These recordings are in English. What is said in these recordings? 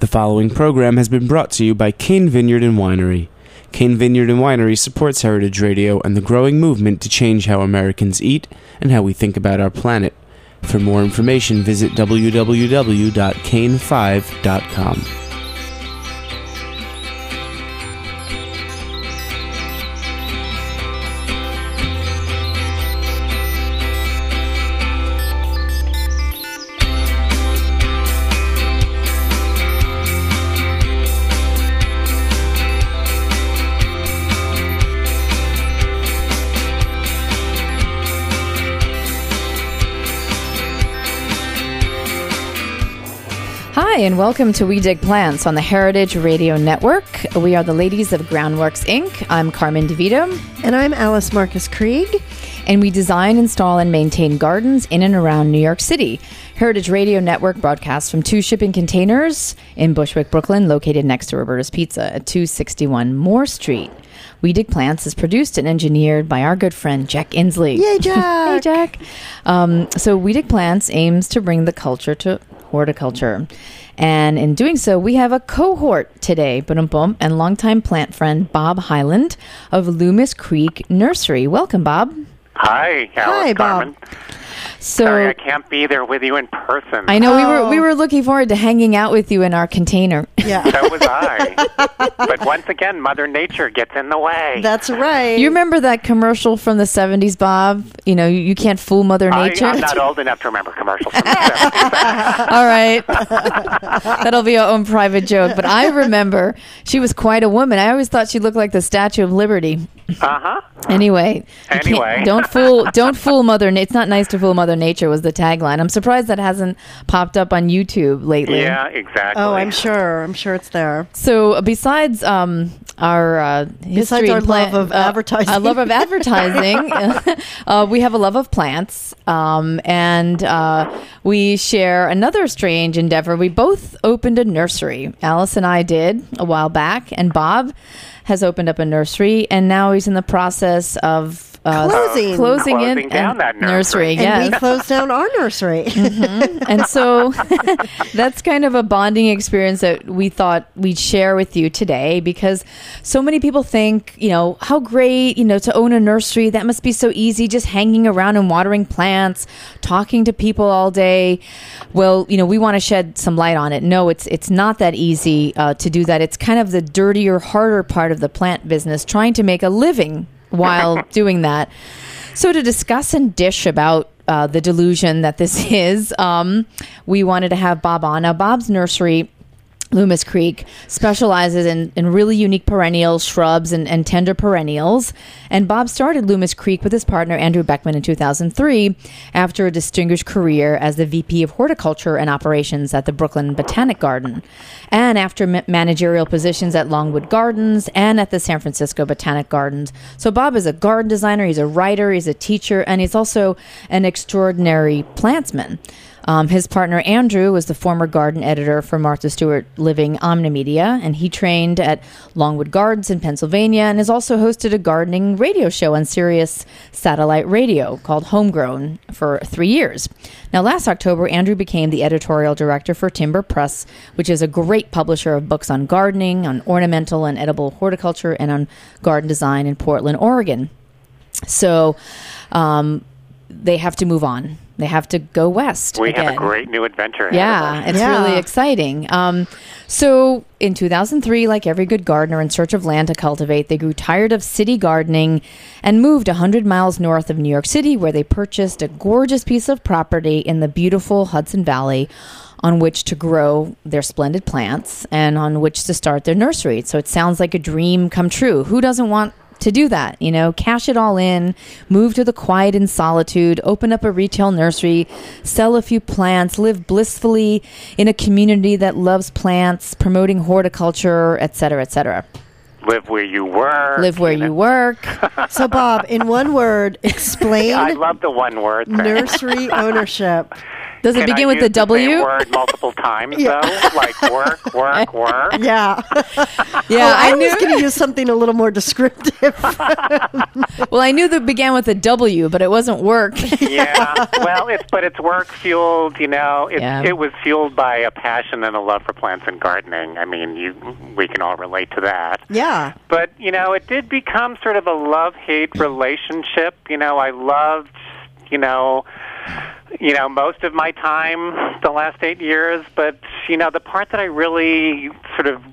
The following program has been brought to you by Cane Vineyard and Winery. Cane Vineyard and Winery supports Heritage Radio and the growing movement to change how Americans eat and how we think about our planet. For more information, visit www.cane5.com. Hi, and welcome to We Dig Plants on the Heritage Radio Network. We are the ladies of Groundworks, Inc. I'm Carmen DeVito. And I'm Alice Marcus Krieg. And we design, install, and maintain gardens in and around New York City. Heritage Radio Network broadcasts from 2 shipping containers in Bushwick, Brooklyn, located next to Roberta's Pizza at 261 Moore Street. We Dig Plants is produced and engineered by our good friend Jack Inslee. Yay, Jack! Hey, Jack. So We Dig Plants aims to bring the culture to horticulture. And in doing so, we have a cohort today, and longtime plant friend Bob Hyland of Loomis Creek Nursery. Welcome, Bob. Hi, Alice. Hi, Carmen. Bob. Sorry, I can't be there with you in person. I know we were looking forward to hanging out with you in our container. Yeah. So was I. But once again, Mother Nature gets in the way. That's right. You remember that commercial from the 70s, Bob? You know, you can't fool Mother Nature. I'm not old enough to remember commercials from the 70s. All right. That'll be our own private joke. But I remember she was quite a woman. I always thought she looked like the Statue of Liberty. Uh-huh. Anyway, don't fool Mother Nature. It's not nice to fool Mother Nature was the tagline. I'm surprised that hasn't popped up on YouTube lately. Yeah, exactly. Oh, I'm sure it's there. So besides our history, love of advertising, a love of advertising, we have a love of plants, and we share another strange endeavor. We both opened a nursery. Alice and I did a while back, and Bob has opened up a nursery, and now he's in the process of closing down that nursery. Yes. And we closed down our nursery. Mm-hmm. And so that's kind of a bonding experience that we thought we'd share with you today, because so many people think, how great, to own a nursery. That must be so easy, just hanging around and watering plants, talking to people all day. Well, we want to shed some light on it. No, it's not that easy to do that. It's kind of the dirtier, harder part of the plant business, trying to make a living while doing that. So to discuss and dish about the delusion that this is, we wanted to have Bob on. Now, Bob's nursery, Loomis Creek, specializes in really unique perennials, shrubs, and tender perennials. And Bob started Loomis Creek with his partner, Andrew Beckman, in 2003 after a distinguished career as the VP of Horticulture and Operations at the Brooklyn Botanic Garden, and after managerial positions at Longwood Gardens and at the San Francisco Botanic Gardens. So Bob is a garden designer, he's a writer, he's a teacher, and he's also an extraordinary plantsman. His partner, Andrew, was the former garden editor for Martha Stewart Living Omnimedia, and he trained at Longwood Gardens in Pennsylvania and has also hosted a gardening radio show on Sirius Satellite Radio called Homegrown for 3 years. Now, last October, Andrew became the editorial director for Timber Press, which is a great publisher of books on gardening, on ornamental and edible horticulture, and on garden design in Portland, Oregon. So they have to move on. They have to go west again. Have a great new adventure ahead of us. It's really exciting. So in 2003, like every good gardener in search of land to cultivate, they grew tired of city gardening and moved 100 miles north of New York City, where they purchased a gorgeous piece of property in the beautiful Hudson Valley on which to grow their splendid plants and on which to start their nursery. So it sounds like a dream come true. Who doesn't want to do that? Cash it all in, move to the quiet and solitude, open up a retail nursery, sell a few plants, live blissfully in a community that loves plants, promoting horticulture, et cetera, et cetera. Live where you work. Live where you work. So, Bob, in one word, explain. I love the one word thing. Nursery ownership. Does it Can begin I with use the W? The same word multiple times, though? Like work, work, work? Yeah. Yeah, I I was knew. going to use something a little more descriptive. Well, I knew that began with a W, but it wasn't work. Yeah. Well, it's work fueled. Yeah. It was fueled by a passion and a love for plants and gardening. I mean, we can all relate to that. Yeah. But it did become sort of a love-hate relationship. I loved, most of my time the last 8 years. But the part that I really sort of,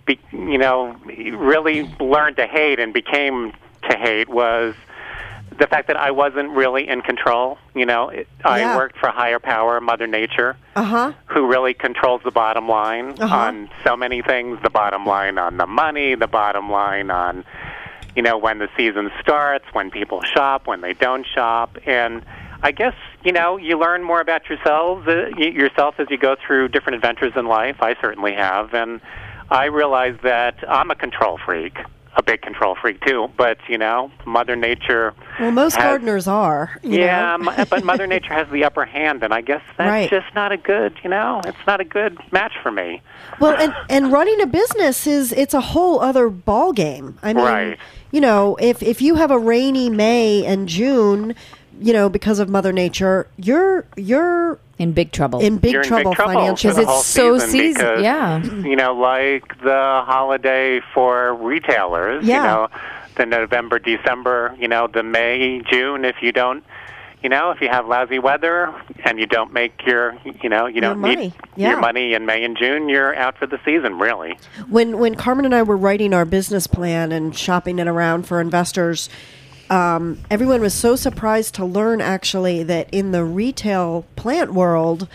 really learned to hate and became to hate was the fact that I wasn't really in control. I worked for higher power, Mother Nature, who really controls the bottom line on so many things. The bottom line on the money, the bottom line on, when the season starts, when people shop, when they don't shop. And I guess, you learn more about yourself as you go through different adventures in life. I certainly have. And I realized that I'm a control freak. A big control freak too, but Mother Nature. Well, most gardeners are. You know? But Mother Nature has the upper hand, and I guess that's just not a good. It's not a good match for me. Well, and running a business it's a whole other ball game. I mean, Right. If you have a rainy May and June, because of Mother Nature, you're In big trouble. in big You're trouble in big trouble financially. Because for the it's so whole season. Because, yeah. like the holiday for retailers. Yeah. The November, December. The May, June. If you don't. If you have lousy weather and you don't make you don't money. need Yeah. your money in May and June, you're out for the season, really. When Carmen and I were writing our business plan and shopping it around for investors, everyone was so surprised to learn actually that in the retail plant world,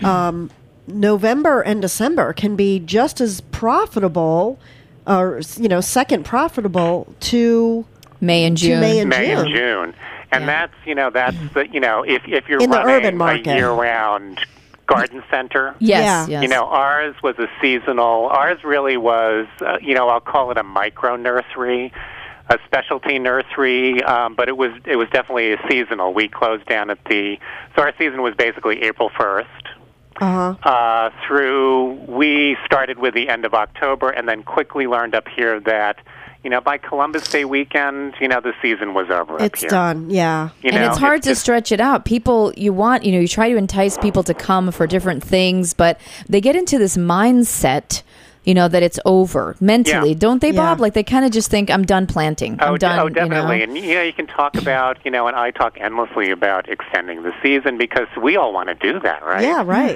November and December can be just as profitable, or second profitable to May and June. May and May June. and June. And Yeah. that's the if you're In the running urban market. a year-round garden center. Yes, Yeah. yes. Ours was a seasonal. Ours really was, I'll call it a micro nursery, a specialty nursery, but it was definitely a seasonal. We closed down so our season was basically April 1st. We started with the end of October, and then quickly learned up here that, by Columbus Day weekend, the season was over up It's here. done, yeah. And it's hard to stretch it out. People, you try to entice people to come for different things, but they get into this mindset, that it's over mentally. Yeah. Don't they, Bob? Yeah. Like they kind of just think, I'm done planting. I'm done. Oh, definitely. And, you can talk about, and I talk endlessly about extending the season because we all want to do that, right? Yeah, right.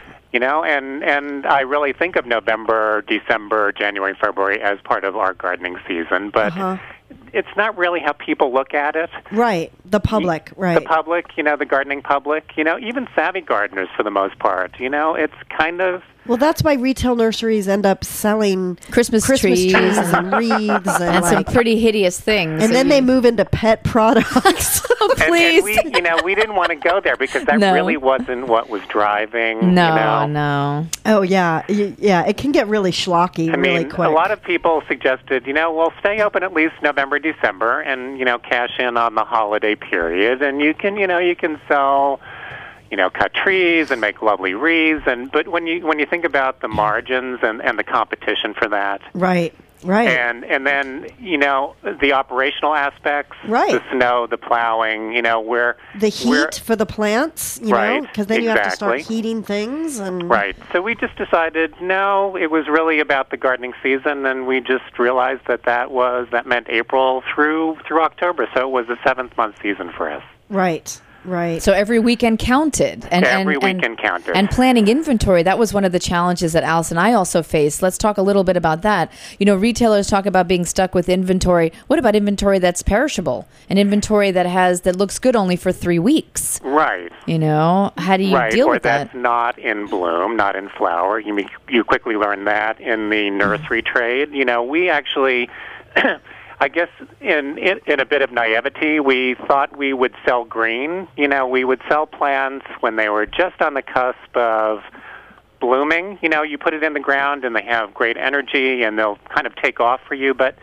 And I really think of November, December, January, February as part of our gardening season, but it's not really how people look at it. Right. The public, right. The public, the gardening public, even savvy gardeners for the most part, it's kind of... Well, that's why retail nurseries end up selling Christmas trees and wreaths and some pretty hideous things. and then they move into pet products. Please. And we didn't want to go there because that No. really wasn't what was driving. No. Oh, yeah. Yeah, it can get really schlocky really quick. A lot of people suggested, stay open at least November, December, and cash in on the holiday period, and you can sell, cut trees and make lovely wreaths, but when you think about the margins and the competition for that, Right. and then the operational aspects, Right. the snow, the plowing, where The heat for the plants, Right, because then you have to start exactly. heating things. And Right. So we just decided, no, it was really about the gardening season, and we just realized that meant April through October. So it was a 7-month season for us. Right. So every weekend counted. Every weekend counted. And planning inventory, that was one of the challenges that Alice and I also faced. Let's talk a little bit about that. Retailers talk about being stuck with inventory. What about inventory that's perishable? An inventory that looks good only for 3 weeks. Right. How do you deal with that? Or that's not in bloom, not in flower. You quickly learn that in the nursery trade. We actually... I guess in a bit of naivety, we thought we would sell green. We would sell plants when they were just on the cusp of blooming. You put it in the ground and they have great energy and they'll kind of take off for you. But,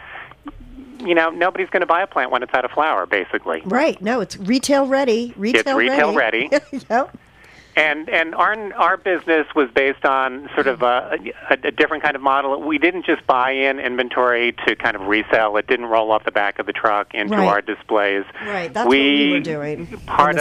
nobody's going to buy a plant when it's out of flower, basically. Right. No, it's retail ready. It's retail ready. Yep. And our business was based on sort of a different kind of model. We didn't just buy in inventory to kind of resell. It didn't roll off the back of the truck into our displays. Right, that's what we were doing. Part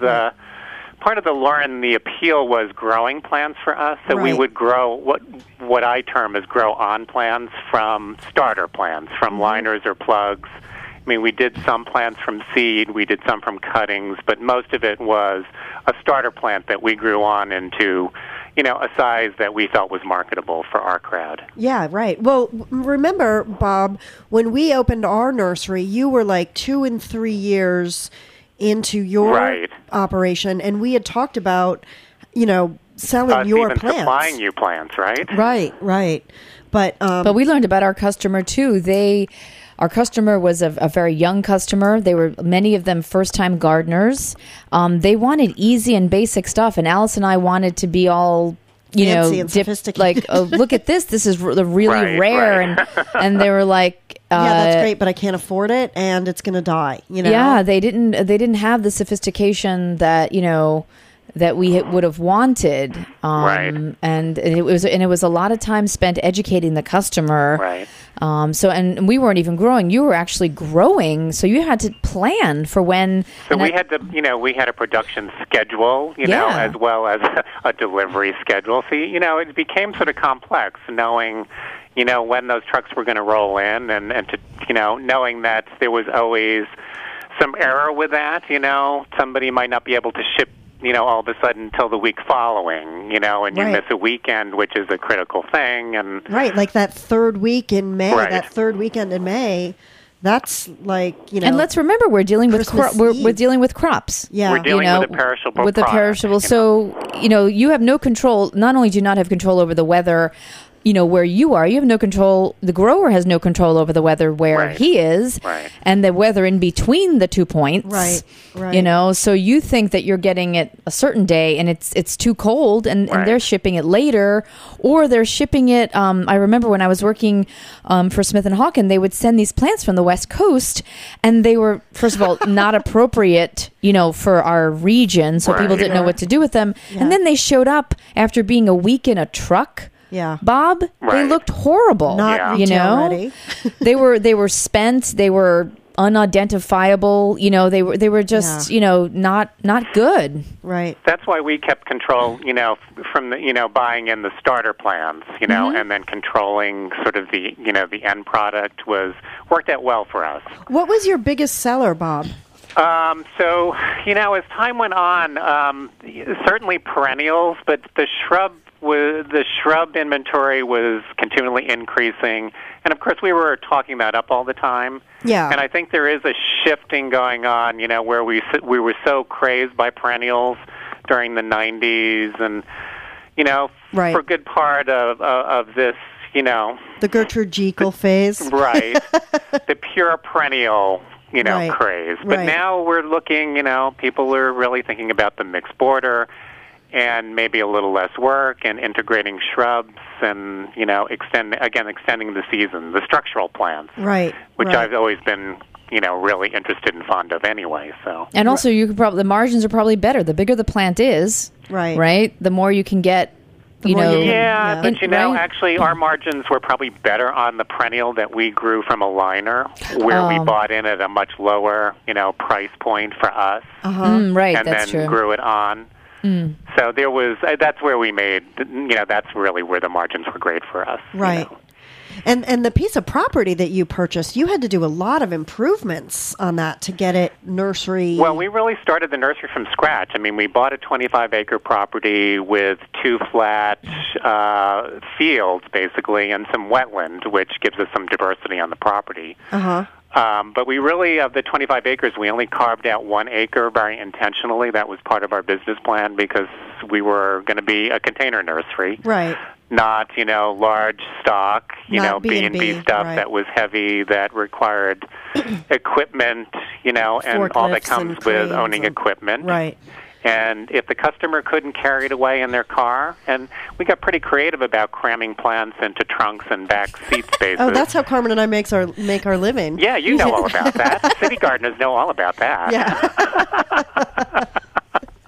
of the lure and the appeal was growing plants for us. So we would grow what I term as grow-on plants from starter plants, from liners or plugs. I mean, we did some plants from seed, we did some from cuttings, but most of it was a starter plant that we grew on into, a size that we felt was marketable for our crowd. Yeah, right. Well, remember, Bob, when we opened our nursery, you were like 2 and 3 years into your operation, and we had talked about, selling your even plants. Supplying you plants, right? Right. But we learned about our customer, too. Our customer was a very young customer. They were, many of them, first-time gardeners. They wanted easy and basic stuff, and Alice and I wanted to be all, fancy and sophisticated. Like, oh, look at this. This is really rare. And they were like, yeah, that's great, but I can't afford it, and it's going to die. Yeah, they didn't have the sophistication that that we would have wanted. And it was a lot of time spent educating the customer. Right. And we weren't even growing. You were actually growing, so you had to plan for when. So we had a production schedule, as well as a delivery schedule. So, it became sort of complex knowing, when those trucks were going to roll in and to, knowing that there was always some error with that, somebody might not be able to ship all of a sudden until the week following, and you miss a weekend, which is a critical thing. And right, like that third week in May, that third weekend in May, that's like, And let's remember, we're dealing with we're dealing with crops. Yeah, we're dealing with a perishable with product, a perishable. So you have no control. Not only do you not have control over the weather, where you are, you have no control. The grower has no control over the weather where he is, and the weather in between the 2 points. Right. So you think that you're getting it a certain day, and it's too cold, and they're shipping it later, or they're shipping it. I remember when I was working for Smith and Hawken, they would send these plants from the West Coast, and they were, first of all, not appropriate, for our region, so people didn't know what to do with them, and then they showed up after being a week in a truck. Yeah, Bob, they looked horrible. Not retail ready. they were spent. They were unidentifiable. They were just not good. Right. That's why we kept control. From the buying in the starter plans. And then controlling sort of the the end product worked out well for us. What was your biggest seller, Bob? So as time went on, certainly perennials, but the shrub inventory was continually increasing, and of course we were talking that up all the time. Yeah. And I think there is a shifting going on, where we were so crazed by perennials during the 90s, and for a good part of this, the Gertrude Jekyll phase, right? The pure perennial. Craze. But now we're looking, people are really thinking about the mixed border and maybe a little less work and integrating shrubs and, extending the season, the structural plants. Right. Which I've always been, really interested and fond of anyway, so. And also the margins are probably better. The bigger the plant is, right? The more you can get. But actually our margins were probably better on the perennial that we grew from a liner, where we bought in at a much lower, price point for us. Right, and that's then true. Grew it on. So that's where we made, that's really where the margins were great for us. Right. And the piece of property that you purchased, you had to do a lot of improvements on that to get it nursery. Well, we really started the nursery from scratch. I mean, we bought a 25-acre property with 2 flat fields, basically, and some wetland, which gives us some diversity on the property. But we really, of the 25 acres, we only carved out 1 acre very intentionally. That was part of our business plan because we were going to be a container nursery. Right. Not, large stock, Not B&B stuff that was heavy, that required equipment, and all that comes with owning equipment. Right. And if the customer couldn't carry it away in their car, and we got pretty creative about cramming plants into trunks and back seat spaces. Oh, that's how Carmen and I make our living. Yeah, you know all about that. City gardeners know all about that. Yeah.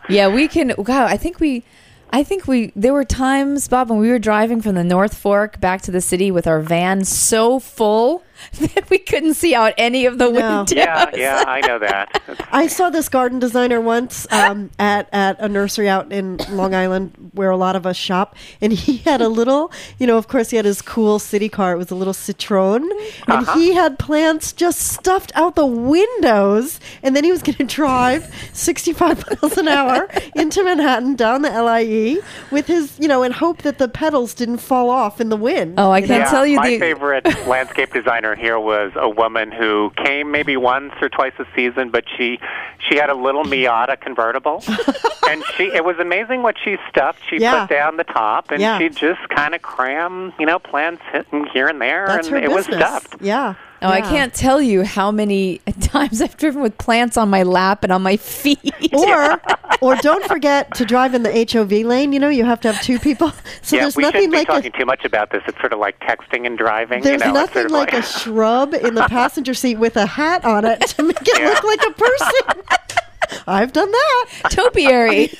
Yeah, we can. God, I think we. There were times, Bob, when we were driving from the North Fork back to the city with our van so full that we couldn't see out any of the windows. Yeah, I know that. I saw this garden designer once at a nursery out in Long Island where a lot of us shop, and he had a little, of course he had his cool city car. It was a little Citroen, and he had plants just stuffed out the windows, and then he was going to drive 65 miles an hour into Manhattan down the LIE with his, and hope that the petals didn't fall off in the wind. Oh, I can't tell you. My favorite landscape designer here was a woman who came maybe once or twice a season, but she had a little Miata convertible, and it was amazing what she stuffed. She put down the top, and she just kind of crammed, plants here and there, That's and it business. was stuffed. Yeah. Oh, I can't tell you how many times I've driven with plants on my lap and on my feet. Or don't forget to drive in the HOV lane. You have to have two people. So there's we nothing shouldn't be like talking too much about this. It's sort of like texting and driving. There's nothing it's sort of like a shrub in the passenger seat with a hat on it to make it look like a person. I've done that. Topiary.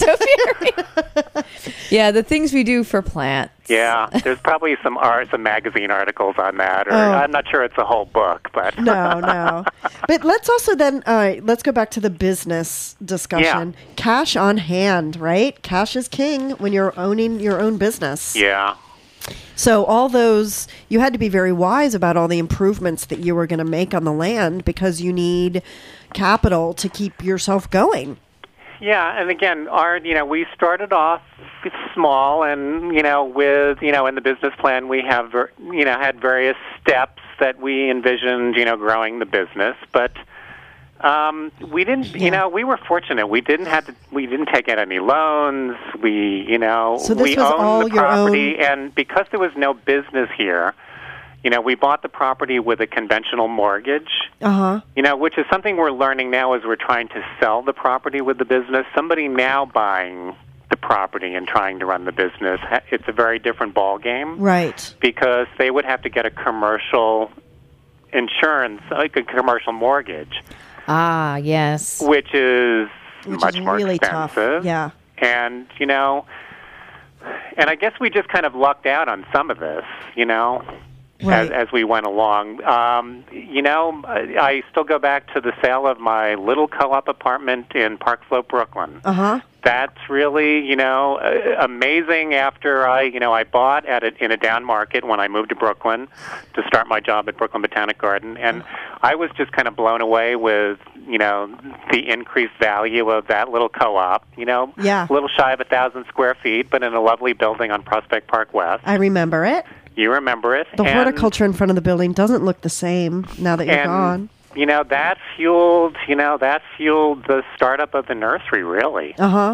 Yeah, the things we do for plants. Yeah, there's probably some magazine articles on that, or I'm not sure it's a whole book, but no. But let's also then let's go back to the business discussion. Yeah. Cash on hand, right? Cash is king when you're owning your own business. Yeah. So all those, you had to be very wise about all the improvements that you were going to make on the land because you need capital to keep yourself going. Yeah, and again, we started off small, and with in the business plan we have had various steps that we envisioned growing the business, but we didn't. We were fortunate. We didn't take out any loans. So we this owned was all the your property, own... and because there was no business here, we bought the property with a conventional mortgage. Which is something we're learning now as we're trying to sell the property with the business. Somebody now buying the property and trying to run the business, it's a very different ball game. Right. Because they would have to get a commercial insurance, like a commercial mortgage. Ah, yes. Which is much more really expensive. Tough. Yeah. And, and I guess we just kind of lucked out on some of this, Right. as we went along. I still go back to the sale of my little co-op apartment in Park Slope, Brooklyn. That's really, amazing after I bought in a down market when I moved to Brooklyn to start my job at Brooklyn Botanic Garden, and I was just kind of blown away with, the increased value of that little co-op, a little shy of 1,000 square feet, but in a lovely building on Prospect Park West. I remember it. You remember it. The horticulture in front of the building doesn't look the same now that you're gone. That fueled the startup of the nursery, really.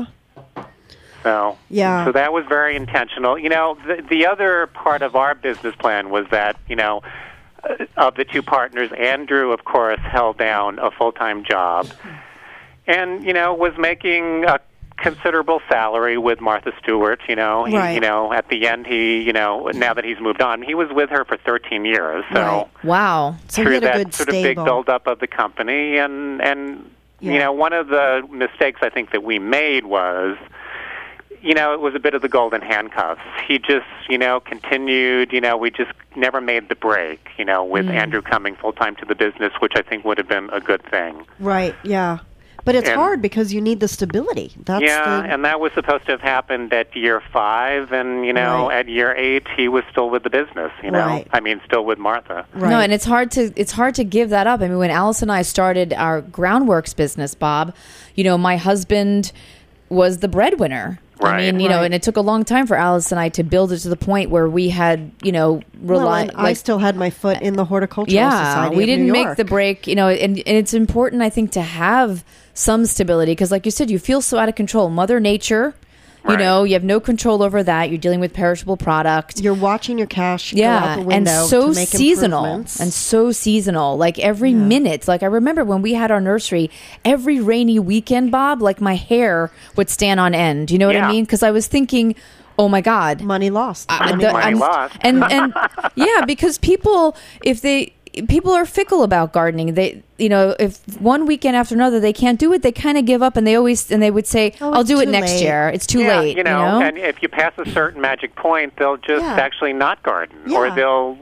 So yeah. So that was very intentional. The other part of our business plan was that, of the two partners, Andrew, of course, held down a full-time job and, was making a considerable salary with Martha Stewart, Right. At the end now that he's moved on, he was with her for 13 years. So right. Wow. So through he had a that good sort of big build-up of the company, and one of the mistakes I think that we made was, it was a bit of the golden handcuffs. He just, continued, we just never made the break, with Andrew coming full-time to the business, which I think would have been a good thing. Right, yeah. But it's hard because you need the stability. And that was supposed to have happened at year 5, and Right. at year 8 he was still with the business. Right. I mean, still with Martha. Right. No, and it's hard to give that up. I mean, when Alice and I started our Groundworks business, Bob, my husband was the breadwinner. Right. I mean, and it took a long time for Alice and I to build it to the point where we had, I still had my foot in the Horticultural Society. We didn't of New make York. the break, and it's important, I think, to have some stability because, like you said, you feel so out of control. Mother Nature, Right. you have no control over that. You're dealing with perishable product. You're watching your cash go out the window and so to make seasonal improvements. and so seasonal. Like every minute, like I remember when we had our nursery, every rainy weekend, Bob, like my hair would stand on end. You know what I mean? Because I was thinking, oh my God, money lost. Money lost. and yeah, because people, if they people are fickle about gardening. They, if one weekend after another they can't do it, they kind of give up, and they would say, "I'll do it next year." It's too late. And if you pass a certain magic point, they'll just actually not garden, or they'll,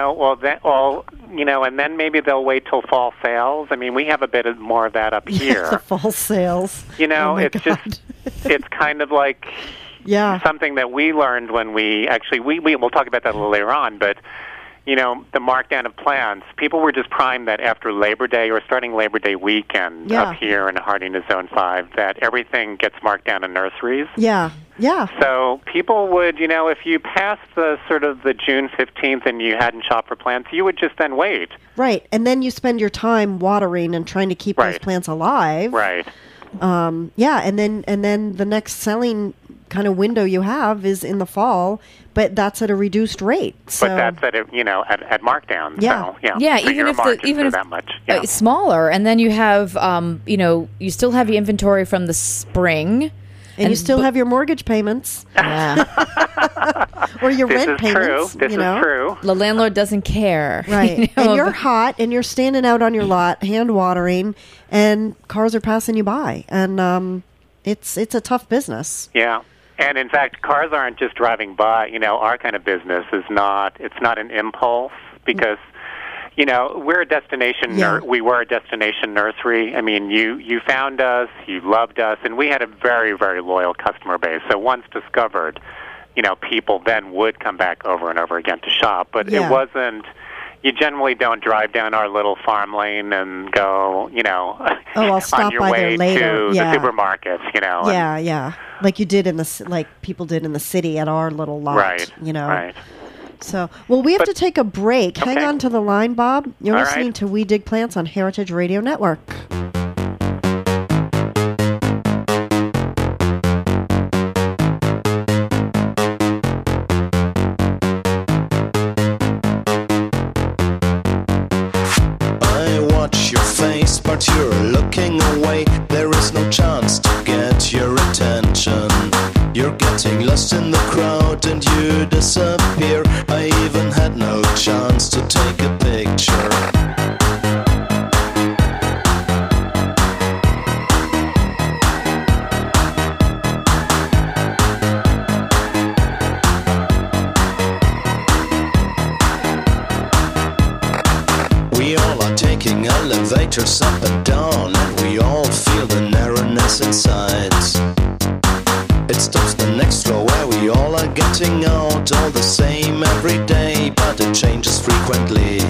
and then maybe they'll wait till fall sales. I mean, we have a bit more of that up here. The fall sales. It's just, it's kind of like something that we learned when we'll talk about that a little later on, but. The markdown of plants, people were just primed that after Labor Day or starting Labor Day weekend up here in Harding Zone 5, that everything gets marked down in nurseries. Yeah. So people would, if you passed the sort of the June 15th and you hadn't shopped for plants, you would just then wait. Right. And then you spend your time watering and trying to keep those plants alive. Right. And then the next selling kind of window you have is in the fall, but that's at a reduced rate. So. But that's at markdown. Yeah. So, so even if that much, smaller, and then you have you still have your inventory from the spring. And you still have your mortgage payments. Yeah. Or your rent payments. This is true. The landlord doesn't care. Right. And you're hot, and you're standing out on your lot, hand watering, and cars are passing you by. And it's a tough business. Yeah. And in fact, cars aren't just driving by. Our kind of business it's not an impulse, because we're a destination. We were a destination nursery. I mean, you found us, you loved us, and we had a very, very loyal customer base. So once discovered, people then would come back over and over again to shop. But it wasn't. You generally don't drive down our little farm lane and go, I'll stop on your by way there later. to the supermarkets, Yeah. Like you did like people did in the city at our little lot. Right. Right. So, we have to take a break. Okay. Hang on to the line, Bob. You're All listening right. to We Dig Plants on Heritage Radio Network. But you're looking away. There is no chance to get your attention. You're getting lost in the crowd and you disappear. I even had no chance to take a picture. Elevators up and down, and we all feel the narrowness inside. It stops the next floor where we all are getting out, all the same every day, but it changes frequently.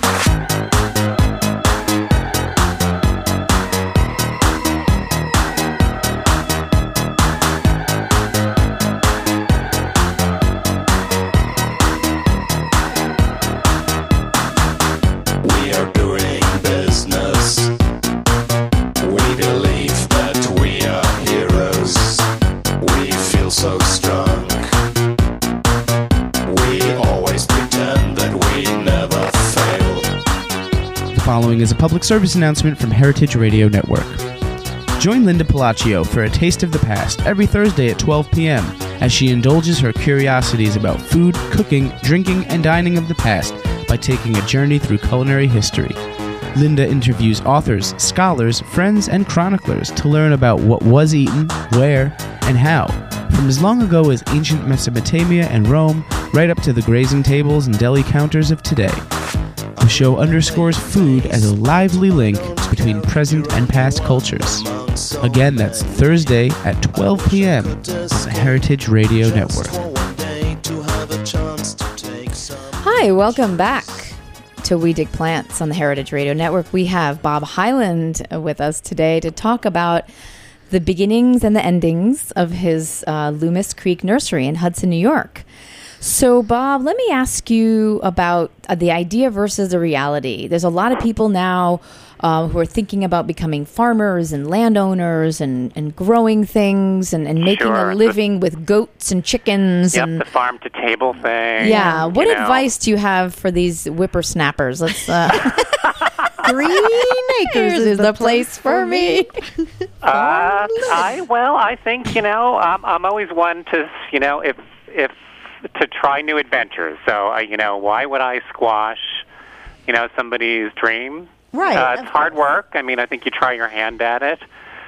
Following is a public service announcement from Heritage Radio Network. Join Linda Palacio for A Taste of the Past every Thursday at 12 p.m. as she indulges her curiosities about food, cooking, drinking, and dining of the past by taking a journey through culinary history. Linda interviews authors, scholars, friends, and chroniclers to learn about what was eaten, where, and how, from as long ago as ancient Mesopotamia and Rome, right up to the grazing tables and deli counters of today. The show underscores food as a lively link between present and past cultures. Again, that's Thursday at 12 p.m. on the Heritage Radio Network. Hi, welcome back to We Dig Plants on the Heritage Radio Network. We have Bob Hyland with us today to talk about the beginnings and the endings of his Loomis Creek Nursery in Hudson, New York. So, Bob, let me ask you about the idea versus the reality. There's a lot of people now who are thinking about becoming farmers and landowners and growing things and making a living with goats and chickens. Yep, and the farm-to-table thing. Yeah. What advice do you have for these whippersnappers? Let's. Green Acres is the place for me. I think I'm always one to if to try new adventures. So why would I squash somebody's dream. Right. It's hard work. I mean, I think you try your hand at it.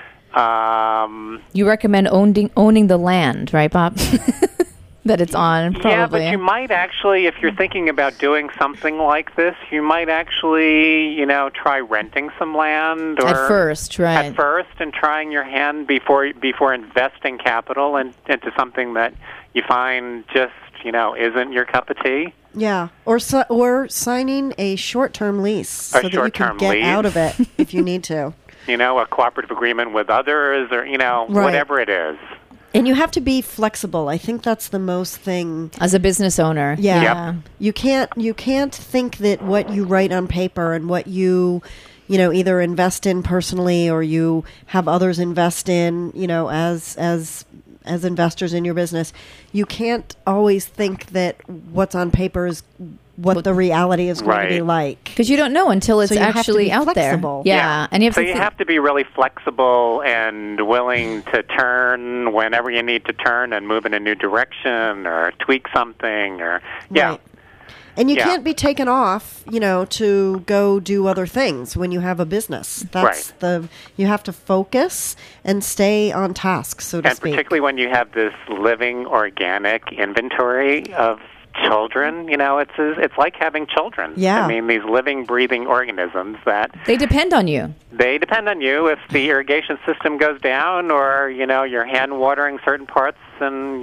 You recommend owning the land, right, Bob? That it's on, probably. Yeah, but you might actually, if you're thinking about doing something like this, you might actually, try renting some land or at first, right? At first, and trying your hand before investing capital into something that you find just isn't your cup of tea. Yeah, or signing a short-term lease so that you can get out of it if you need to. A cooperative agreement with others, or Right. whatever it is. And you have to be flexible. I think that's the most thing as a business owner. Yeah. Yep. You can't think that what you write on paper and what you either invest in personally or you have others invest in, as investors in your business, you can't always think that what's on paper is what the reality is going to be like. Because you don't know until it's so actually out flexible. there. Yeah. And you have to be really flexible and willing to turn whenever you need to turn and move in a new direction or tweak something or Right. And you can't be taken off, to go do other things when you have a business. That's you have to focus and stay on task, so to speak. And particularly when you have this living organic inventory of children, it's like having children. Yeah. I mean, these living, breathing organisms that they depend on you. They depend on you. If the irrigation system goes down, or you're hand watering certain parts, and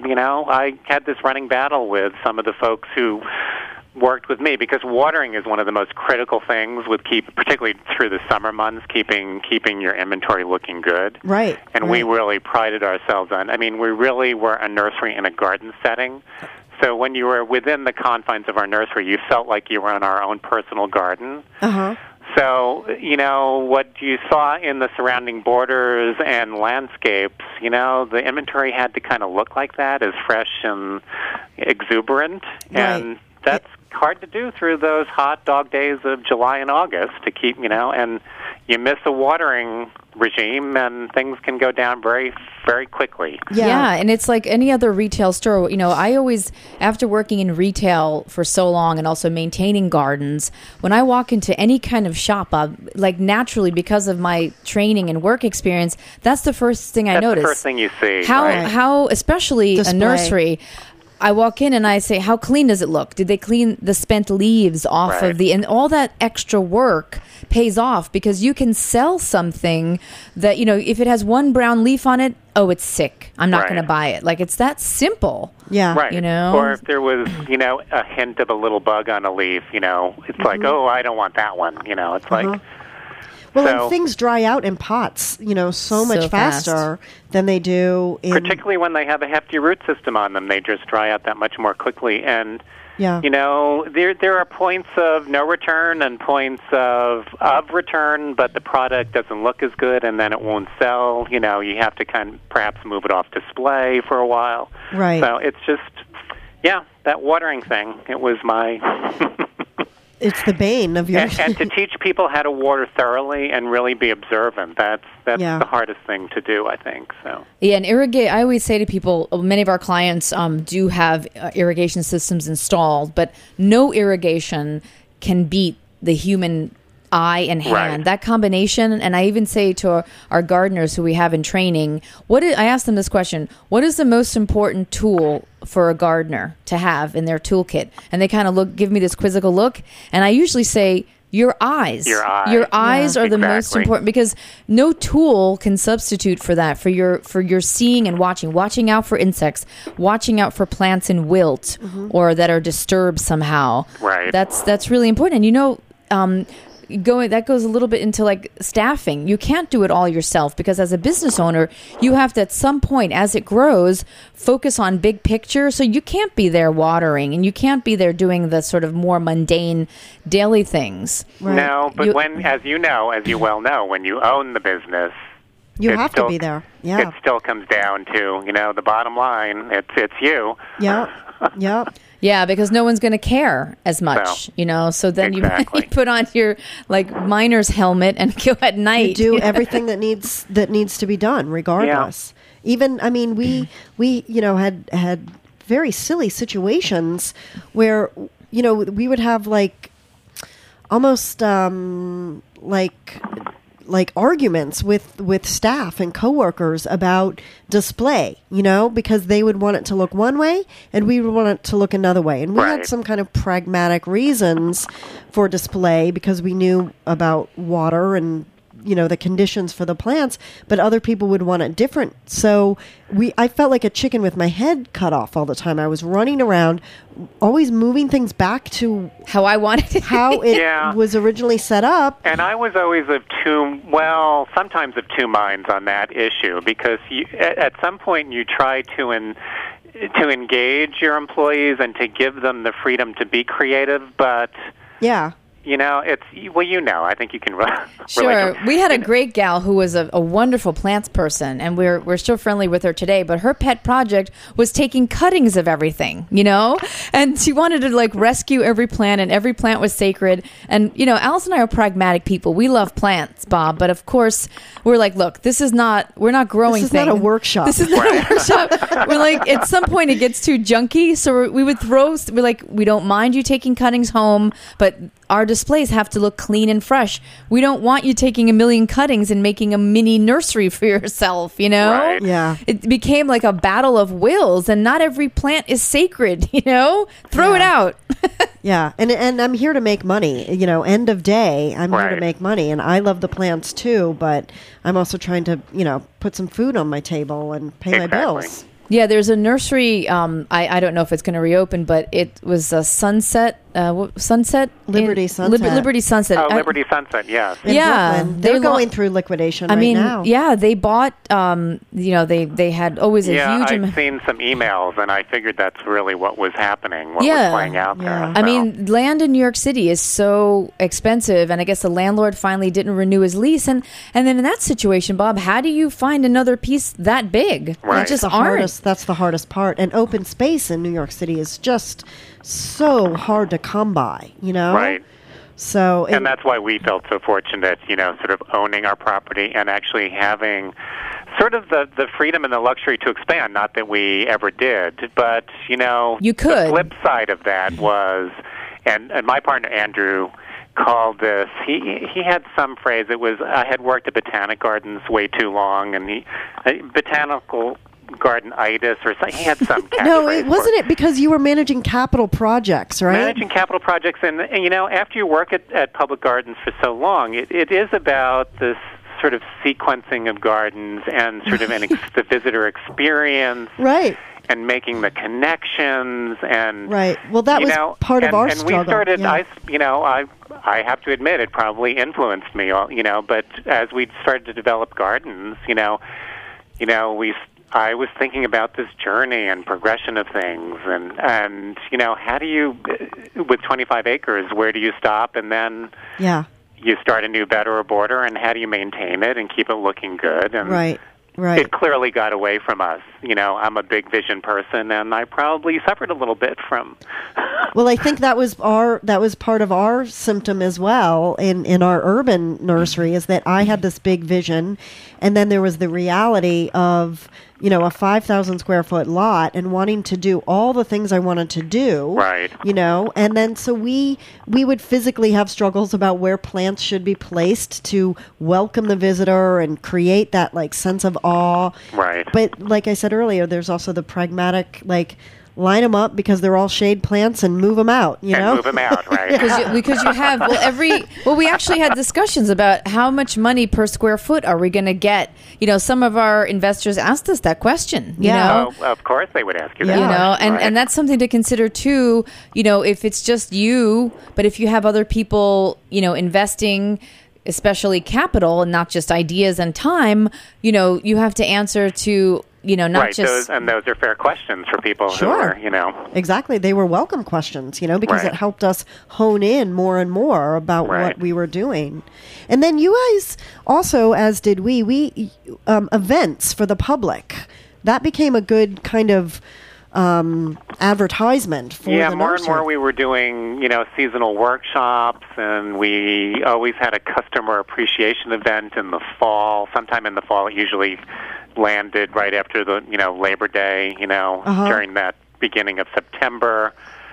I had this running battle with some of the folks who worked with me because watering is one of the most critical things particularly through the summer months, keeping your inventory looking good. Right. And we really prided ourselves on. I mean, we really were a nursery in a garden setting. So when you were within the confines of our nursery, you felt like you were in our own personal garden. Uh-huh. So, what you saw in the surrounding borders and landscapes, the inventory had to kind of look like that, as fresh and exuberant. Right. And that's hard to do through those hot dog days of July and August to keep, and you miss a watering regime and things can go down very, very quickly. Yeah, and it's like any other retail store. I always, after working in retail for so long and also maintaining gardens, when I walk into any kind of shop, like naturally because of my training and work experience, that's the first thing I notice. That's the first thing you see. How especially Display. a nursery, I walk in and I say, how clean does it look? Did they clean the spent leaves off of and all that extra work pays off because you can sell something that, if it has one brown leaf on it, it's sick. I'm not going to buy it. Like, it's that simple. Yeah. Right. Or if there was, a hint of a little bug on a leaf, it's like, I don't want that one. It's like... Well, and things dry out in pots, so much faster than they do in... Particularly when they have a hefty root system on them, they just dry out that much more quickly. And, there are points of no return and points of return, but the product doesn't look as good and then it won't sell. You have to kind of perhaps move it off display for a while. Right. So it's just, that watering thing, it was my... It's the bane of your... and to teach people how to water thoroughly and really be observant, that's the hardest thing to do, I think. So yeah, and I always say to people, many of our clients do have irrigation systems installed, but no irrigation can beat the human eye and hand. Right. That combination, and I even say to our gardeners who we have in training, I ask them this question, what is the most important tool for a gardener to have in their toolkit? And they kind of give me this quizzical look, and I usually say, your eyes. Your eyes are the most important, because no tool can substitute for that, for your seeing and watching out for insects, watching out for plants in wilt or that are disturbed somehow. Right. That's really important. And that goes a little bit into like staffing. You can't do it all yourself, because as a business owner, you have to at some point, as it grows, focus on big picture. So you can't be there watering, and you can't be there doing the sort of more mundane daily things. Right. No, but as you well know, when you own the business, you have to be there. Yeah. It still comes down to, the bottom line. It's you. Yeah. Yeah. Yeah, because no one's going to care as much, So then you put on your miner's helmet and go at night. You do everything that needs to be done, regardless. Yeah. Even, we had very silly situations where we would have almost like arguments with staff and coworkers about display, because they would want it to look one way and we would want it to look another way. And we had some kind of pragmatic reasons for display because we knew about water and the conditions for the plants, but other people would want it different. So I felt like a chicken with my head cut off all the time. I was running around, always moving things back to how I wanted it. How it was originally set up. And I was always sometimes of two minds on that issue, because at some point you try to engage your employees and to give them the freedom to be creative, but I think you can Sure. We had a great gal who was a wonderful plants person, and we're still friendly with her today, but her pet project was taking cuttings of everything, and she wanted to rescue every plant, and every plant was sacred. And, Alice and I are pragmatic people. We love plants, Bob, but of course we're like, look, we're not growing things. This is not a workshop. This is not a workshop. We're like, at some point it gets too junky, so we're like, we don't mind you taking cuttings home, but our displays have to look clean and fresh. We don't want you taking a million cuttings and making a mini nursery for yourself, Right. Yeah. It became like a battle of wills, and not every plant is sacred, Throw it out. Yeah. And I'm here to make money. End of day, I'm here to make money. And I love the plants too, but I'm also trying to, put some food on my table and pay my bills. Yeah, there's a nursery. I don't know if it's going to reopen, but it was a Sunset. Liberty Sunset. Liberty Sunset. Oh, Liberty Sunset. Yes. In Brooklyn. They're going through liquidation now. Yeah, they bought. They had always a huge. I've seen some emails, and I figured that's really what was happening. What was playing out there. So. I mean, land in New York City is so expensive, and I guess the landlord finally didn't renew his lease, and then in that situation, Bob, how do you find another piece that big? Right. That's the hardest part. And open space in New York City is just so hard to come by, Right. So, and that's why we felt so fortunate, sort of owning our property and actually having sort of the freedom and the luxury to expand. Not that we ever did, but, you could. The flip side of that was, and my partner Andrew called this, he had some phrase, it was, I had worked at Botanic Gardens way too long, and botanical garden-itis or something. He had some catchphrase. No, wasn't it because you were managing capital projects, right? Managing capital projects, and after you work at public gardens for so long, it is about this sort of sequencing of gardens and sort of the visitor experience. Right. And making the connections and right. Well, that was part of our struggle. And we started. I have to admit, it probably influenced me. But as we started to develop gardens, I was thinking about this journey and progression of things, and how do you, with 25 acres, where do you stop, and then you start a new bed or a border, and how do you maintain it and keep it looking good? And right. It clearly got away from us. I'm a big vision person, and I probably suffered a little bit from. Well, I think that was part of our symptom as well in our urban nursery, is that I had this big vision, and then there was the reality of a 5,000 square foot lot and wanting to do all the things I wanted to do. Right. And then so we would physically have struggles about where plants should be placed to welcome the visitor and create that sense of awe. Right. But like I said earlier, there's also the pragmatic line them up because they're all shade plants and move them out, And move them out, right. Because you have, we actually had discussions about how much money per square foot are we going to get. Some of our investors asked us that question, you know. Oh, of course they would ask you that. And that's something to consider too, if it's just you, but if you have other people, investing, especially capital and not just ideas and time, you have to answer to not right, just... those are fair questions for people who are, Exactly. They were welcome questions, because it helped us hone in more and more about what we were doing. And then you guys also, as did we events for the public. That became a good kind of advertisement for the nursery. More and more we were doing, seasonal workshops, and we always had a customer appreciation event in the fall. Sometime in the fall, it usually landed right after the, Labor Day, during that beginning of September.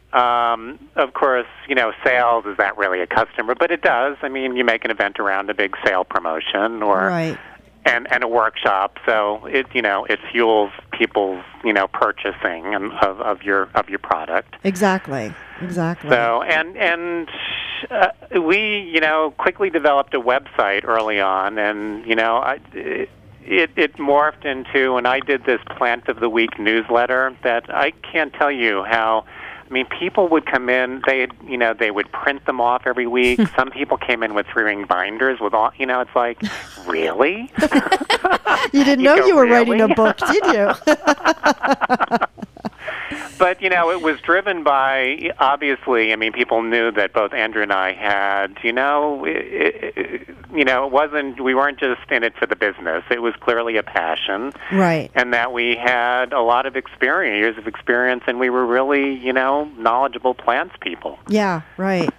Of course, sales is not really a customer, but it does. I mean, you make an event around a big sale promotion or right. and a workshop, so it fuels people's purchasing of your product. Exactly. So and we quickly developed a website early on, and it morphed into, and I did this Plant of the Week newsletter that I can't tell you how. I mean, people would come in. They would print them off every week. Some people came in with 3-ring binders with all. It's like, really? You didn't know you were writing a book, did you? But it was driven by, obviously. I mean, people knew that both Andrew and I had. It wasn't. We weren't just in it for the business. It was clearly a passion, right? And that we had a lot of years of experience, and we were really, knowledgeable plants people. Yeah, right.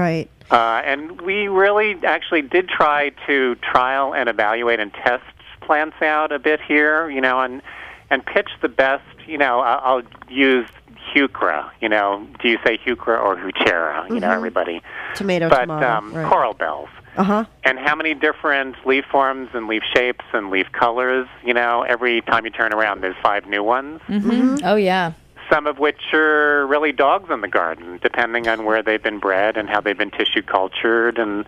And we really actually did try to trial and evaluate and test plants out a bit here, and pitch the best. I'll use heuchera. Do you say heuchera or heuchera? Everybody. Tomato. But right. coral bells. Uh-huh. And how many different leaf forms and leaf shapes and leaf colors? Every time you turn around, there's 5 new ones. Mm-hmm. Oh yeah. Some of which are really dogs in the garden, depending on where they've been bred and how they've been tissue cultured, and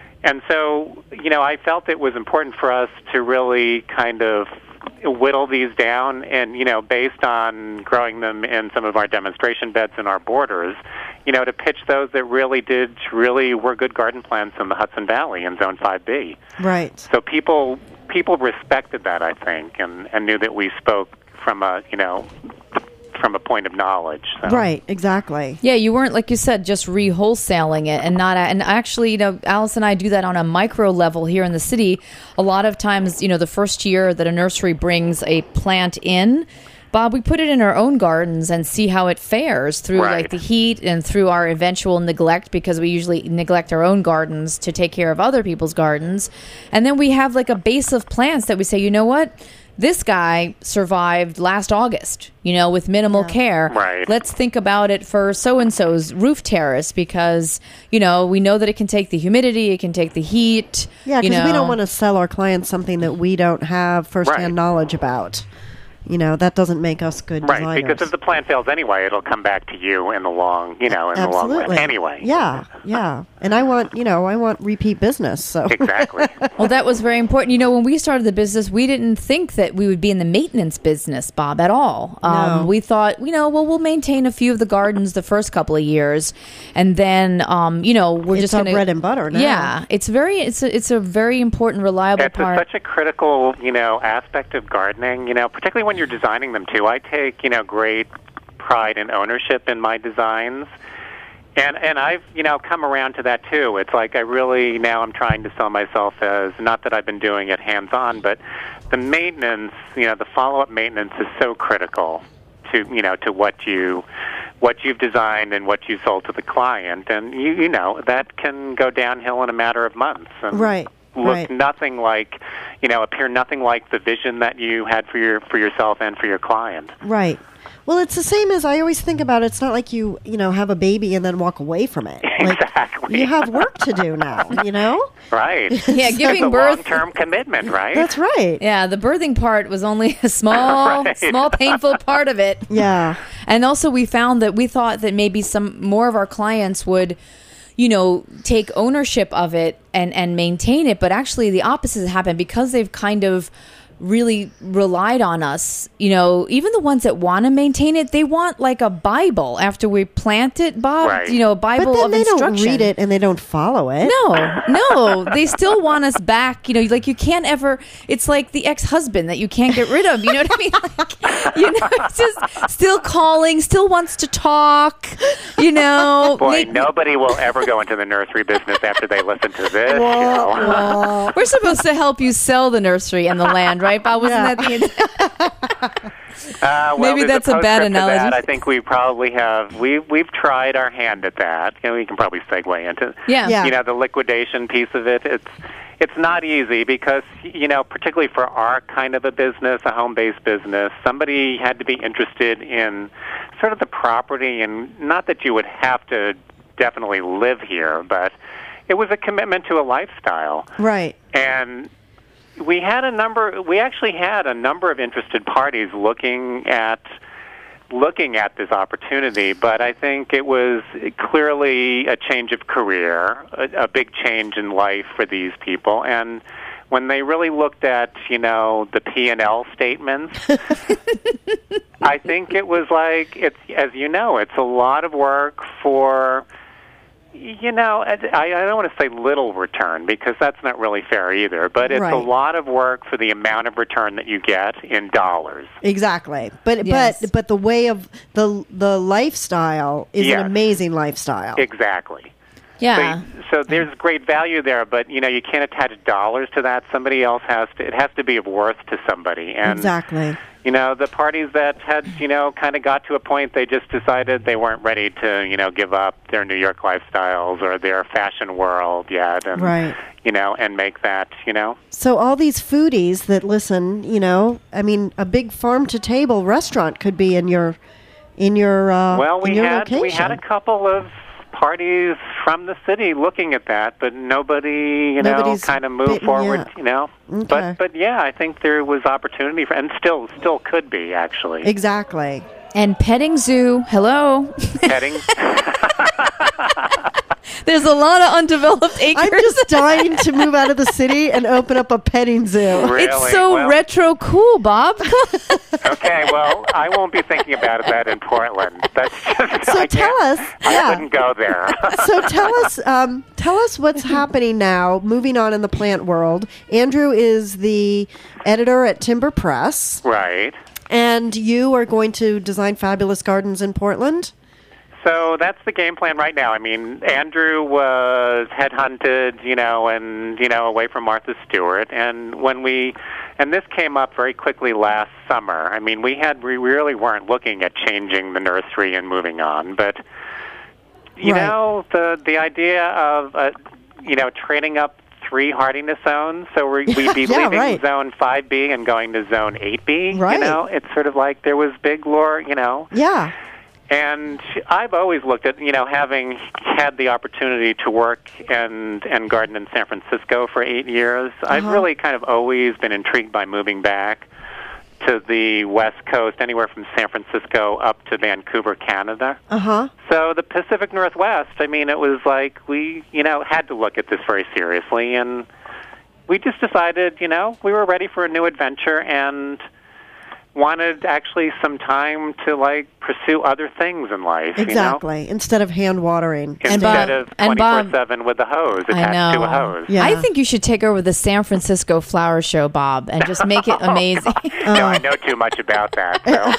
so I felt it was important for us to really kind of whittle these down, and based on growing them in some of our demonstration beds in our borders, to pitch those that really were good garden plants in the Hudson Valley in Zone 5B. Right. So people respected that, I think, and knew that we spoke from a point of knowledge. So. Right, exactly. Yeah, you weren't, like you said, just re-wholesaling it, and actually, Alice and I do that on a micro level here in the city. A lot of times, the first year that a nursery brings a plant in, Bob, we put it in our own gardens and see how it fares through right. like the heat and through our eventual neglect, because we usually neglect our own gardens to take care of other people's gardens. And then we have like a base of plants that we say, you know what? This guy survived last August, with minimal care. Right. Let's think about it for so-and-so's roof terrace, because, we know that it can take the humidity, it can take the heat. Yeah, because we don't want to sell our clients something that we don't have firsthand knowledge about. That doesn't make us good designers. Right, because if the plant fails anyway, it'll come back to you in the long, the long run anyway. Yeah. And I want repeat business. So exactly. Well, that was very important. When we started the business, we didn't think that we would be in the maintenance business, Bob, at all. No. We thought, we'll maintain a few of the gardens the first couple of years, and then, we're it's just going to bread and butter now. Yeah, it's a very important, reliable part. It's such a critical, aspect of gardening. Particularly when you're designing them too. I take, great pride and ownership in my designs. And I've, come around to that too. It's like I'm trying to sell myself as, not that I've been doing it hands-on, but the maintenance, the follow-up maintenance is so critical to, to what you've designed and what you sold to the client. And, that can go downhill in a matter of months. And right. Look nothing like, appear nothing like the vision that you had for yourself and for your client. Right. Well, it's the same as I always think about. It's not like you have a baby and then walk away from it. Exactly. You have work to do now, Right. Yeah, giving it's a birth. long-term commitment, right? That's right. Yeah, the birthing part was only a small, small painful part of it. Yeah. And also we found that we thought that maybe some more of our clients would, take ownership of it and maintain it. But actually the opposite has happened, because they've kind of really relied on us. Even the ones that want to maintain it, they want like a Bible after we plant it, Bob. Right. A Bible but then of they instruction. don't read it and they don't follow it. No, they still want us back. Like you can't ever. It's like the ex-husband that you can't get rid of. You know what I mean? It's just still calling, still wants to talk. Boy, nobody will ever go into the nursery business after they listen to this. We're supposed to help you sell the nursery and the land, right, Bob? Wasn't that the intent? Maybe that's a bad analogy. That, I think we probably have. We've tried our hand at that. We can probably segue into the liquidation piece of it. It's not easy because particularly for our kind of a business, a home-based business, somebody had to be interested in sort of the property, and not that you would have to definitely live here, but it was a commitment to a lifestyle. Right. And we actually had a number of interested parties looking at this opportunity, but I think it was clearly a change of career, a big change in life for these people. And when they really looked at, the P&L statements, I think it was like, it's a lot of work for, I don't want to say little return because that's not really fair either, but it's a lot of work for the amount of return that you get in dollars. Exactly. But the way of the lifestyle is an amazing lifestyle. Exactly. Yeah. So there's great value there, but you can't attach dollars to that. Somebody else it has to be of worth to somebody. And exactly. The parties that had, kind of got to a point they just decided they weren't ready to, give up their New York lifestyles or their fashion world yet, and and make that, So all these foodies that listen, a big farm to table restaurant could be in your location. We had a couple of parties from the city looking at that, but nobody's kind of moved forward, Okay. But yeah, I think there was opportunity for, and still could be actually. Exactly. And petting zoo, hello. Petting. There's a lot of undeveloped acres. I'm just dying to move out of the city and open up a petting zoo. Really? It's so retro cool, Bob. Okay, well, I won't be thinking about that in Portland. That's just, so tell us. I wouldn't go there. So tell us what's happening now, moving on in the plant world. Andrew is the editor at Timber Press. Right. And you are going to design fabulous gardens in Portland? So that's the game plan right now. I mean, Andrew was headhunted, away from Martha Stewart, and and this came up very quickly last summer. I mean, we really weren't looking at changing the nursery and moving on, but the idea of trading up 3 hardiness zones, so we'd be leaving zone 5B and going to zone 8B. Right. It's sort of like there was big lore, Yeah. And I've always looked at, having had the opportunity to work and garden in San Francisco for 8 years, I've really kind of always been intrigued by moving back to the West Coast, anywhere from San Francisco up to Vancouver, Canada. So the Pacific Northwest, I mean, it was like we, had to look at this very seriously, and we just decided, we were ready for a new adventure and wanted actually some time to pursue other things in life. Exactly. Instead of hand watering. Instead of 24/7 with a hose attached to a hose. Yeah. I think you should take over the San Francisco Flower Show, Bob, and just make it amazing. No, I know too much about that.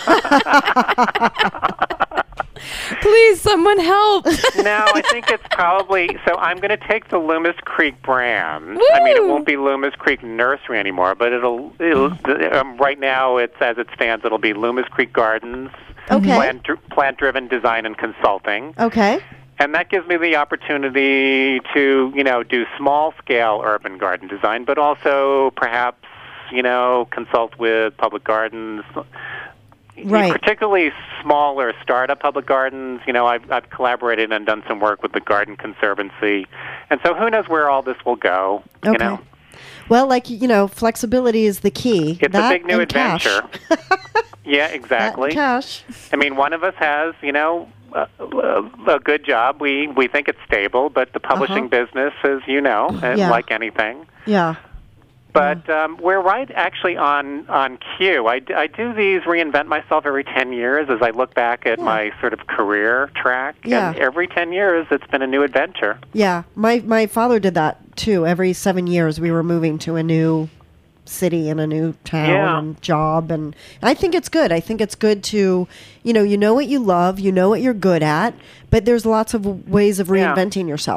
So. Please, someone help. No, I think it's probably... So I'm going to take the Loomis Creek brand. Woo! I mean, it won't be Loomis Creek Nursery anymore, but it'll right now, as it stands, it'll be Loomis Creek Gardens, plant-driven design and consulting. Okay. And that gives me the opportunity to, do small-scale urban garden design, but also perhaps, consult with public gardens. Right. Particularly smaller startup public gardens. I've collaborated and done some work with the Garden Conservancy. And so who knows where all this will go, Okay. Well, flexibility is the key. It's a big new adventure. Yeah, exactly. Cash. I mean, one of us has, a good job. We think it's stable, but the publishing business is, like anything. Yeah. But we're right actually on cue. I do these reinvent myself every 10 years as I look back at my sort of career track. Yeah. And every 10 years it's been a new adventure. Yeah. My father did that too. Every 7 years we were moving to a new city and a new town and job. And I think it's good. I think it's good to, you know what you love, you know what you're good at, but there's lots of ways of reinventing yourself.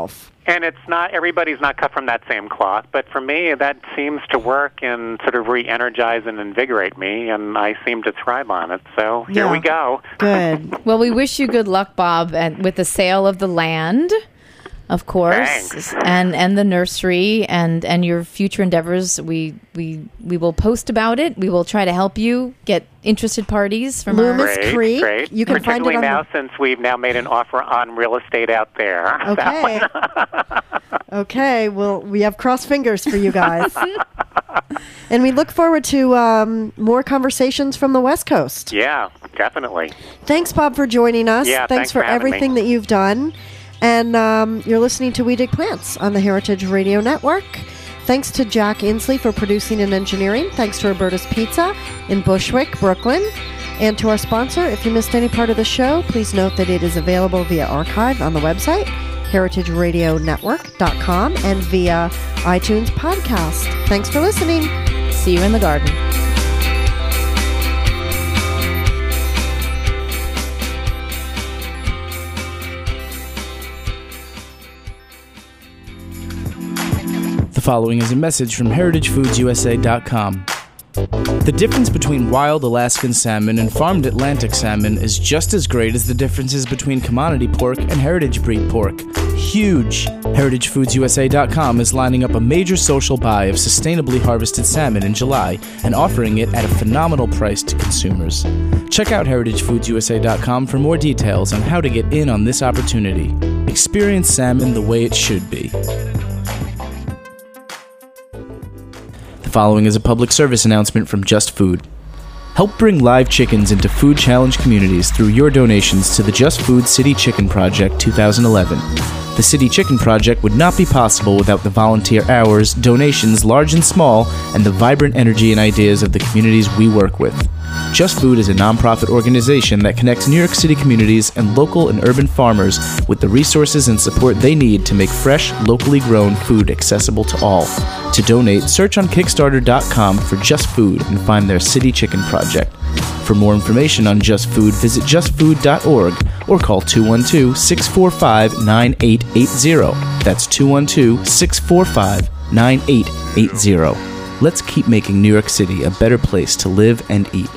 And it's not, everybody's not cut from that same cloth, but for me, that seems to work and sort of re-energize and invigorate me, and I seem to thrive on it. So here we go. Good. Well, we wish you good luck, Bob, and with the sale of the land, of course, Thanks. and the nursery and your future endeavors. We will post about it. We will try to help you get interested parties from Loomis our... Creek. Great. You can find it on now since we've now made an offer on real estate out there. Okay. Okay. Well, we have crossed fingers for you guys. And we look forward to more conversations from the West Coast. Yeah, definitely. Thanks, Bob, for joining us. Yeah, thanks for for having everything me. that you've done. And you're listening to We Dig Plants on the Heritage Radio Network. Thanks to Jack Inslee for producing and engineering. Thanks to Roberta's Pizza in Bushwick, Brooklyn. And to our sponsor, if you missed any part of the show, please note that it is available via archive on the website, heritageradionetwork.com, and via iTunes podcast. Thanks for listening. See you in the garden. The following is a message from HeritageFoodsUSA.com. The difference between wild Alaskan salmon and farmed Atlantic salmon is just as great as the differences between commodity pork and heritage breed pork. Huge! HeritageFoodsUSA.com is lining up a major social buy of sustainably harvested salmon in July and offering it at a phenomenal price to consumers. Check out HeritageFoodsUSA.com for more details on how to get in on this opportunity. Experience salmon the way it should be. The following is a public service announcement from Just Food. Help bring live chickens into food challenge communities through your donations to the Just Food City Chicken Project 2011. The City Chicken Project would not be possible without the volunteer hours, donations large and small, and the vibrant energy and ideas of the communities we work with. Just Food is a nonprofit organization that connects New York City communities and local and urban farmers with the resources and support they need to make fresh, locally grown food accessible to all. To donate, search on Kickstarter.com for Just Food and find their City Chicken Project. For more information on Just Food, visit justfood.org or call 212-645-9880. That's 212-645-9880. Let's keep making New York City a better place to live and eat.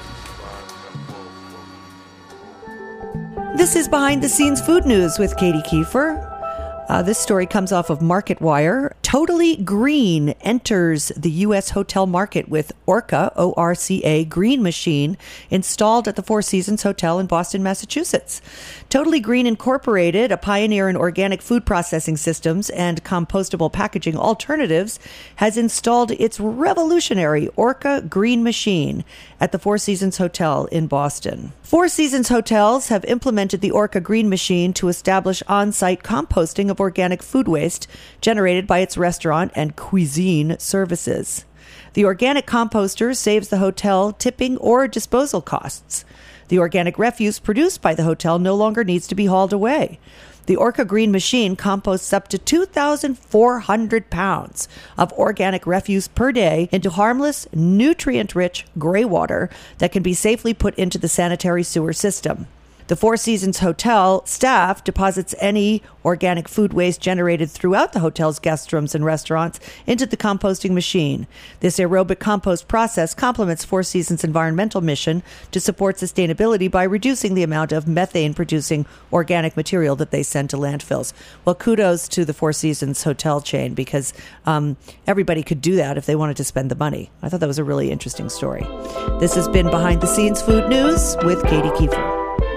This is Behind the Scenes Food News with Katie Kiefer. This story comes off of MarketWire. Totally Green enters the U.S. hotel market with Orca, O-R-C-A, Green Machine, installed at the Four Seasons Hotel in Boston, Massachusetts. Totally Green Incorporated, a pioneer in organic food processing systems and compostable packaging alternatives, has installed its revolutionary Orca Green Machine at the Four Seasons Hotel in Boston. Four Seasons Hotels have implemented the Orca Green Machine to establish on-site composting of organic food waste generated by its restaurant and cuisine services. The organic composter saves the hotel tipping or disposal costs. The organic refuse produced by the hotel no longer needs to be hauled away. The Orca Green Machine composts up to 2,400 pounds of organic refuse per day into harmless, nutrient-rich gray water that can be safely put into the sanitary sewer system. The Four Seasons Hotel staff deposits any organic food waste generated throughout the hotel's guest rooms and restaurants into the composting machine. This aerobic compost process complements Four Seasons' environmental mission to support sustainability by reducing the amount of methane-producing organic material that they send to landfills. Well, kudos to the Four Seasons Hotel chain, because everybody could do that if they wanted to spend the money. I thought that was a really interesting story. This has been Behind the Scenes Food News with Katie Kiefer.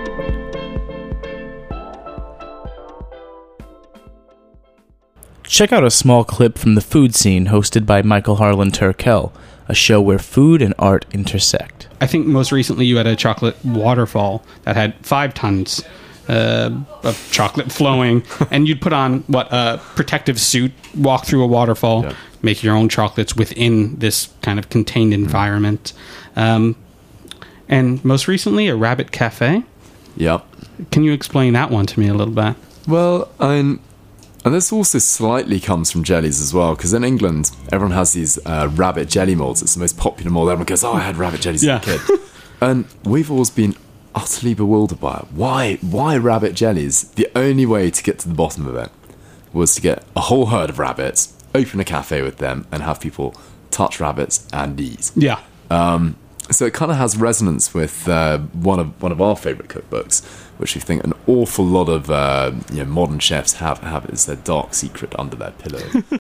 Check out a small clip from The Food Scene hosted by Michael Harlan Turkel, a show where food and art intersect. I think most recently you had a chocolate waterfall that had 5 tons of chocolate flowing, and you'd put on, a protective suit, walk through a waterfall, make your own chocolates within this kind of contained environment. And most recently, a rabbit cafe. Yep. Can you explain that one to me a little bit? Well, and this also slightly comes from jellies as well, because in England, everyone has these rabbit jelly molds. It's the most popular mold. Everyone goes, I had rabbit jellies as a kid. And we've always been utterly bewildered by it. Why rabbit jellies? The only way to get to the bottom of it. was to get a whole herd of rabbits, open a cafe with them, and have people touch rabbits and eat. Yeah. So it kind of has resonance with one of our favourite cookbooks, which we think an awful lot of modern chefs have as their dark secret under their pillow.